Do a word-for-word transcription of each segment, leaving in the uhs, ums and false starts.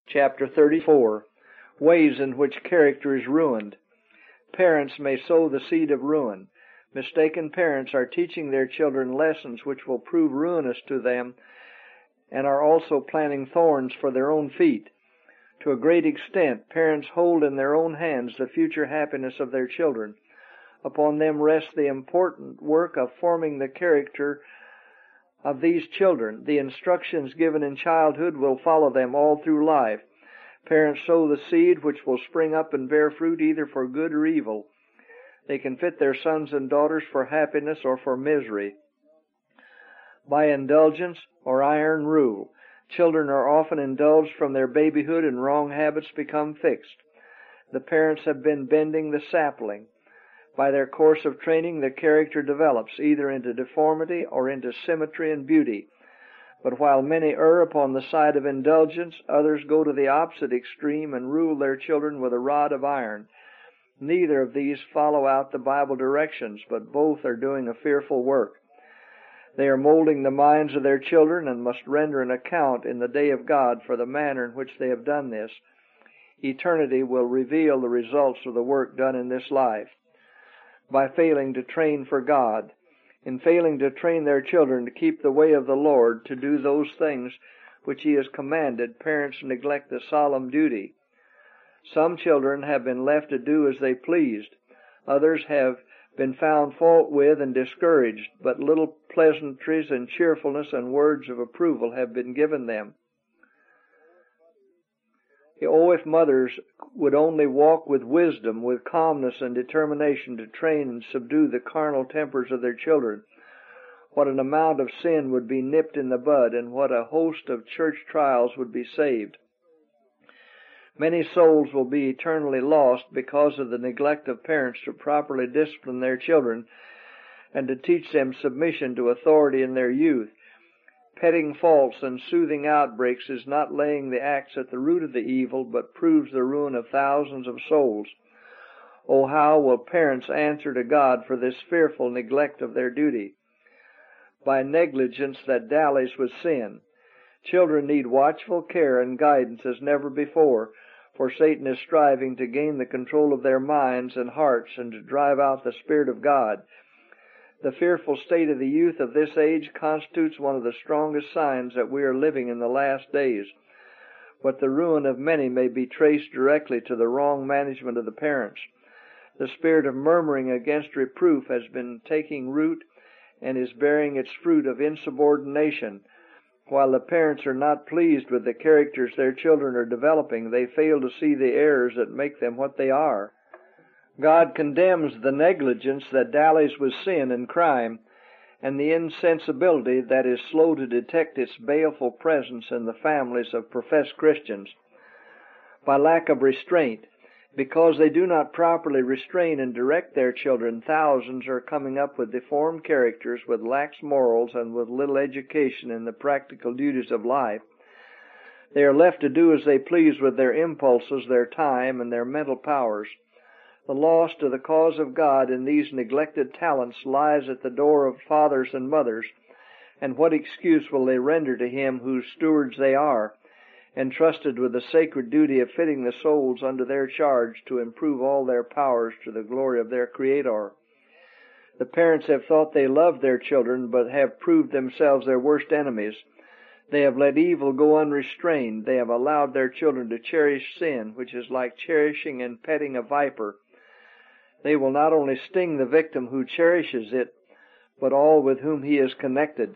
Chapter thirty-four. Ways in which character is ruined. Parents may sow the seed of ruin. Mistaken parents are teaching their children lessons which will prove ruinous to them, and are also planting thorns for their own feet. To a great extent, parents hold in their own hands the future happiness of their children. Upon them rests the important work of forming the character of these children. The instructions given in childhood will follow them all through life. Parents sow the seed which will spring up and bear fruit either for good or evil. They can fit their sons and daughters for happiness or for misery. By indulgence or iron rule, children are often indulged from their babyhood and wrong habits become fixed. The parents have been bending the sapling. By their course of training, the character develops either into deformity or into symmetry and beauty. But while many err upon the side of indulgence, others go to the opposite extreme and rule their children with a rod of iron. Neither of these follow out the Bible directions, but both are doing a fearful work. They are molding the minds of their children and must render an account in the day of God for the manner in which they have done this. Eternity will reveal the results of the work done in this life. By failing to train for God, in failing to train their children to keep the way of the Lord, to do those things which He has commanded, parents neglect the solemn duty. Some children have been left to do as they pleased. Others have been found fault with and discouraged, but little pleasantries and cheerfulness and words of approval have been given them. Oh, if mothers would only walk with wisdom, with calmness and determination to train and subdue the carnal tempers of their children, what an amount of sin would be nipped in the bud, and what a host of church trials would be saved. Many souls will be eternally lost because of the neglect of parents to properly discipline their children and to teach them submission to authority in their youth. Petting faults and soothing outbreaks is not laying the axe at the root of the evil, but proves the ruin of thousands of souls. Oh, how will parents answer to God for this fearful neglect of their duty? By negligence that dallies with sin. Children need watchful care and guidance as never before, for Satan is striving to gain the control of their minds and hearts and to drive out the Spirit of God. The fearful state of the youth of this age constitutes one of the strongest signs that we are living in the last days. But the ruin of many may be traced directly to the wrong management of the parents. The spirit of murmuring against reproof has been taking root and is bearing its fruit of insubordination. While the parents are not pleased with the characters their children are developing, they fail to see the errors that make them what they are. God condemns the negligence that dallies with sin and crime, and the insensibility that is slow to detect its baleful presence in the families of professed Christians. By lack of restraint, because they do not properly restrain and direct their children, thousands are coming up with deformed characters, with lax morals, and with little education in the practical duties of life. They are left to do as they please with their impulses, their time, and their mental powers. The loss to the cause of God in these neglected talents lies at the door of fathers and mothers, and what excuse will they render to Him whose stewards they are, entrusted with the sacred duty of fitting the souls under their charge to improve all their powers to the glory of their Creator? The parents have thought they loved their children, but have proved themselves their worst enemies. They have let evil go unrestrained. They have allowed their children to cherish sin, which is like cherishing and petting a viper. They will not only sting the victim who cherishes it, but all with whom he is connected.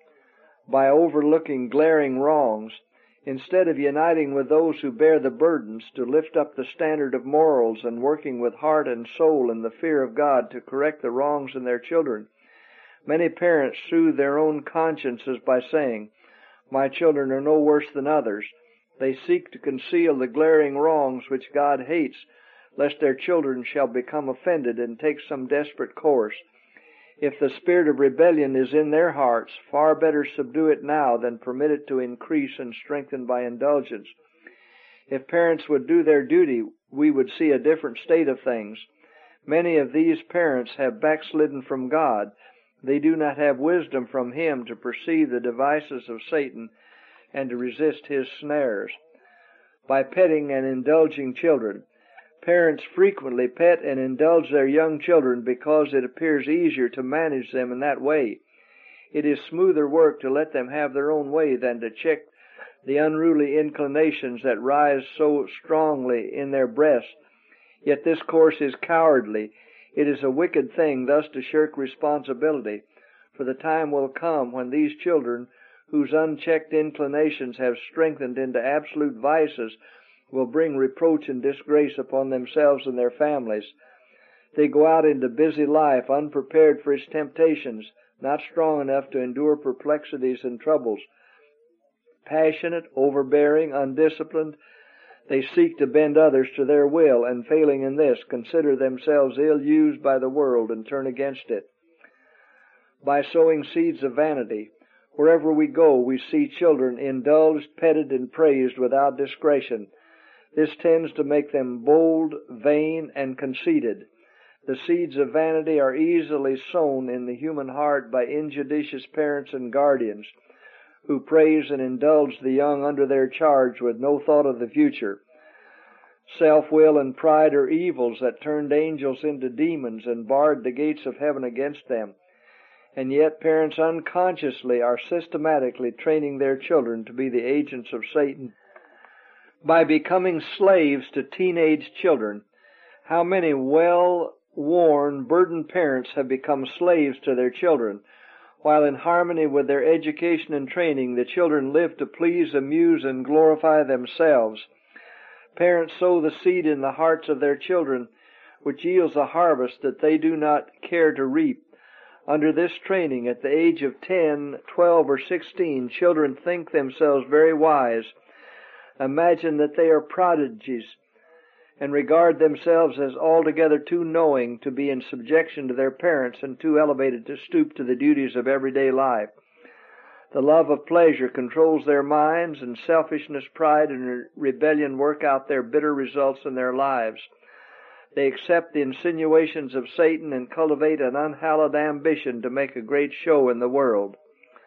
By overlooking glaring wrongs, instead of uniting with those who bear the burdens to lift up the standard of morals and working with heart and soul in the fear of God to correct the wrongs in their children, many parents soothe their own consciences by saying, "My children are no worse than others." They seek to conceal the glaring wrongs which God hates, lest their children shall become offended and take some desperate course. If the spirit of rebellion is in their hearts, far better subdue it now than permit it to increase and strengthen by indulgence. If parents would do their duty, we would see a different state of things. Many of these parents have backslidden from God. They do not have wisdom from Him to perceive the devices of Satan and to resist his snares. by petting and indulging children. Parents frequently pet and indulge their young children because it appears easier to manage them in that way. It is smoother work to let them have their own way than to check the unruly inclinations that rise so strongly in their breasts. Yet this course is cowardly. It is a wicked thing thus to shirk responsibility, for the time will come when these children, whose unchecked inclinations have strengthened into absolute vices, will bring reproach and disgrace upon themselves and their families. They go out into busy life unprepared for its temptations, not strong enough to endure perplexities and troubles. Passionate, overbearing, undisciplined, they seek to bend others to their will, and failing in this, consider themselves ill-used by the world and turn against it. By sowing seeds of vanity, wherever we go we see children indulged, petted, and praised without discretion. This tends to make them bold, vain, and conceited. The seeds of vanity are easily sown in the human heart by injudicious parents and guardians, who praise and indulge the young under their charge with no thought of the future. Self-will and pride are evils that turned angels into demons and barred the gates of heaven against them. And yet parents unconsciously are systematically training their children to be the agents of Satan. By becoming slaves to teenage children, how many well-worn, burdened parents have become slaves to their children, while in harmony with their education and training, the children live to please, amuse, and glorify themselves. Parents sow the seed in the hearts of their children, which yields a harvest that they do not care to reap. Under this training, at the age of ten, twelve, or sixteen, children think themselves very wise, imagine that they are prodigies, and regard themselves as altogether too knowing to be in subjection to their parents and too elevated to stoop to the duties of everyday life. The love of pleasure controls their minds, and selfishness, pride, and re- rebellion work out their bitter results in their lives. They accept the insinuations of Satan and cultivate an unhallowed ambition to make a great show in the world.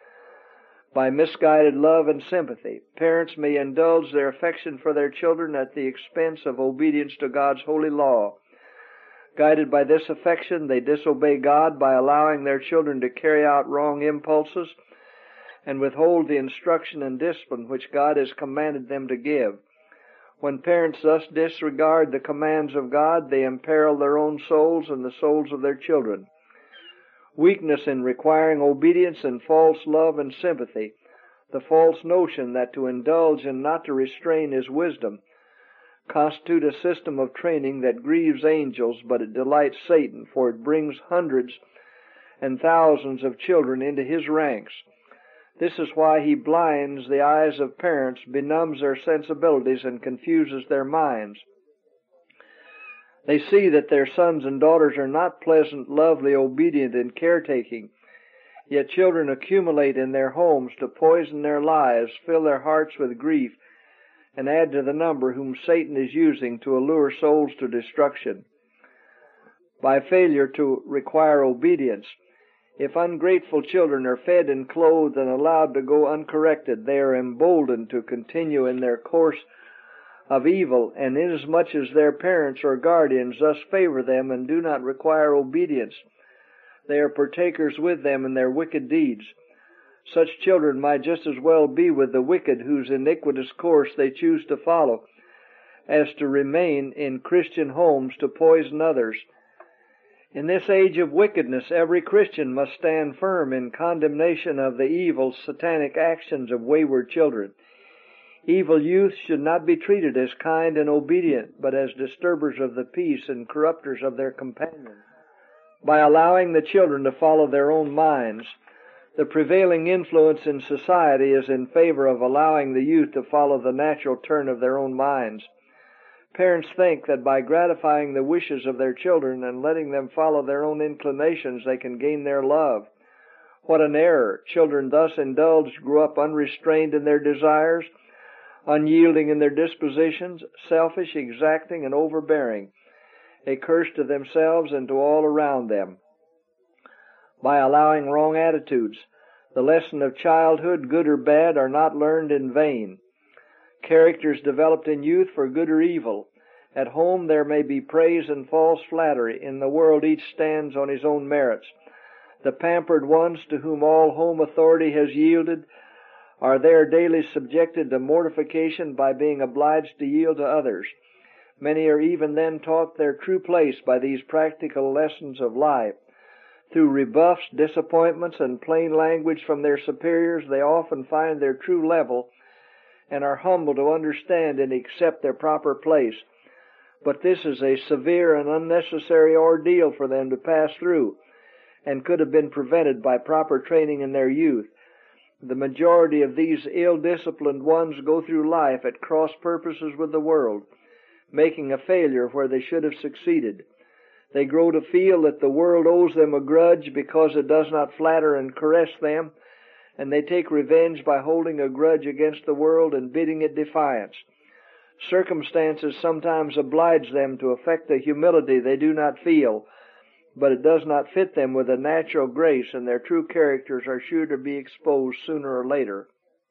By misguided love and sympathy, parents may indulge their affection for their children at the expense of obedience to God's holy law. Guided by this affection, they disobey God by allowing their children to carry out wrong impulses and withhold the instruction and discipline which God has commanded them to give. When parents thus disregard the commands of God, they imperil their own souls and the souls of their children. Weakness in requiring obedience and false love and sympathy, the false notion that to indulge and not to restrain is wisdom, constitute a system of training that grieves angels, but it delights Satan, for it brings hundreds and thousands of children into his ranks. This is why he blinds the eyes of parents, benumbs their sensibilities, and confuses their minds. They see that their sons and daughters are not pleasant, lovely, obedient, and caretaking. Yet children accumulate in their homes to poison their lives, fill their hearts with grief, and add to the number whom Satan is using to allure souls to destruction. By failure to require obedience, if ungrateful children are fed and clothed and allowed to go uncorrected, they are emboldened to continue in their course of evil, and inasmuch as their parents or guardians thus favor them and do not require obedience, they are partakers with them in their wicked deeds. Such children might just as well be with the wicked whose iniquitous course they choose to follow, as to remain in Christian homes to poison others. In this age of wickedness, every Christian must stand firm in condemnation of the evil, satanic actions of wayward children. Evil youth should not be treated as kind and obedient, but as disturbers of the peace and corrupters of their companions. By allowing the children to follow their own minds, the prevailing influence in society is in favor of allowing the youth to follow the natural turn of their own minds. Parents think that by gratifying the wishes of their children and letting them follow their own inclinations, they can gain their love. What an error! Children thus indulged grow up unrestrained in their desires, unyielding in their dispositions, selfish, exacting, and overbearing, a curse to themselves and to all around them. By allowing wrong attitudes, the lesson of childhood, good or bad, are not learned in vain. Characters developed in youth for good or evil. At home there may be praise and false flattery. In the world each stands on his own merits. The pampered ones to whom all home authority has yielded are there daily subjected to mortification by being obliged to yield to others. Many are even then taught their true place by these practical lessons of life. Through rebuffs, disappointments, and plain language from their superiors, they often find their true level and are humble to understand and accept their proper place. But this is a severe and unnecessary ordeal for them to pass through, and could have been prevented by proper training in their youth. The majority of these ill-disciplined ones go through life at cross purposes with the world, making a failure where they should have succeeded. They grow to feel that the world owes them a grudge because it does not flatter and caress them, and they take revenge by holding a grudge against the world and bidding it defiance. Circumstances sometimes oblige them to affect a humility they do not feel, but it does not fit them with a natural grace, and their true characters are sure to be exposed sooner or later.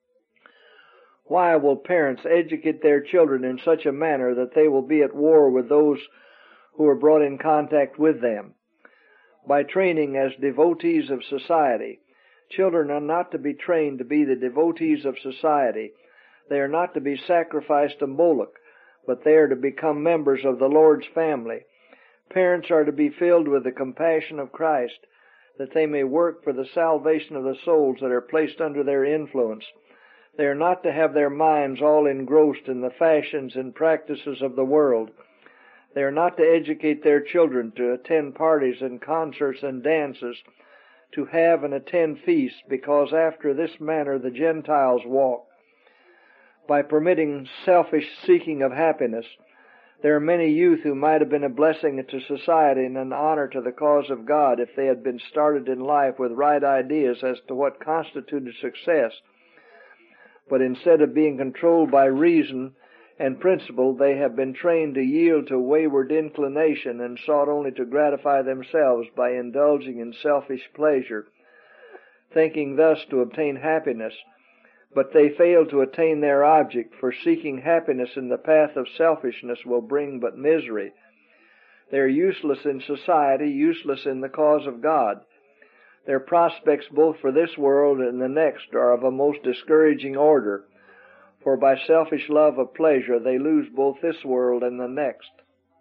Why will parents educate their children in such a manner that they will be at war with those who are brought in contact with them? By training as devotees of society. Children are not to be trained to be the devotees of society. They are not to be sacrificed to Moloch, but they are to become members of the Lord's family. Parents are to be filled with the compassion of Christ, that they may work for the salvation of the souls that are placed under their influence. They are not to have their minds all engrossed in the fashions and practices of the world. They are not to educate their children to attend parties and concerts and dances, to have and attend feasts, because after this manner the Gentiles walk. By permitting selfish seeking of happiness, there are many youth who might have been a blessing to society and an honor to the cause of God if they had been started in life with right ideas as to what constituted success. But instead of being controlled by reason and principle, they have been trained to yield to wayward inclination and sought only to gratify themselves by indulging in selfish pleasure, thinking thus to obtain happiness. But they fail to attain their object, for seeking happiness in the path of selfishness will bring but misery. They are useless in society, useless in the cause of God. Their prospects both for this world and the next are of a most discouraging order, for by selfish love of pleasure they lose both this world and the next.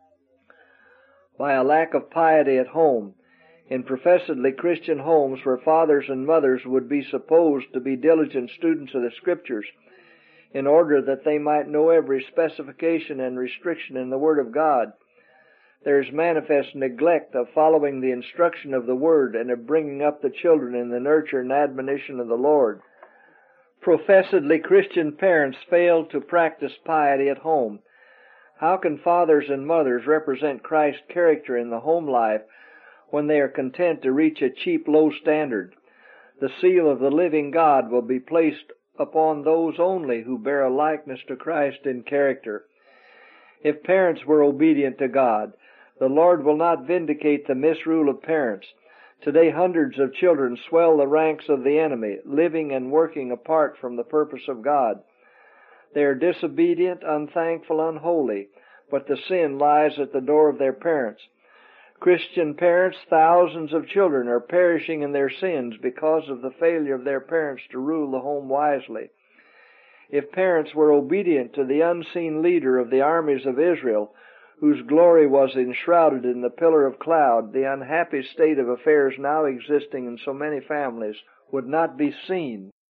By a lack of piety at home, in professedly Christian homes where fathers and mothers would be supposed to be diligent students of the Scriptures, in order that they might know every specification and restriction in the Word of God, there is manifest neglect of following the instruction of the Word and of bringing up the children in the nurture and admonition of the Lord. Professedly Christian parents fail to practice piety at home. How can fathers and mothers represent Christ's character in the home life when they are content to reach a cheap, low standard? The seal of the living God will be placed upon those only who bear a likeness to Christ in character. If parents were obedient to God, the Lord will not vindicate the misrule of parents. Today hundreds of children swell the ranks of the enemy, living and working apart from the purpose of God. They are disobedient, unthankful, unholy, but the sin lies at the door of their parents. Christian parents, thousands of children are perishing in their sins because of the failure of their parents to rule the home wisely. If parents were obedient to the unseen leader of the armies of Israel, whose glory was enshrouded in the pillar of cloud, the unhappy state of affairs now existing in so many families would not be seen.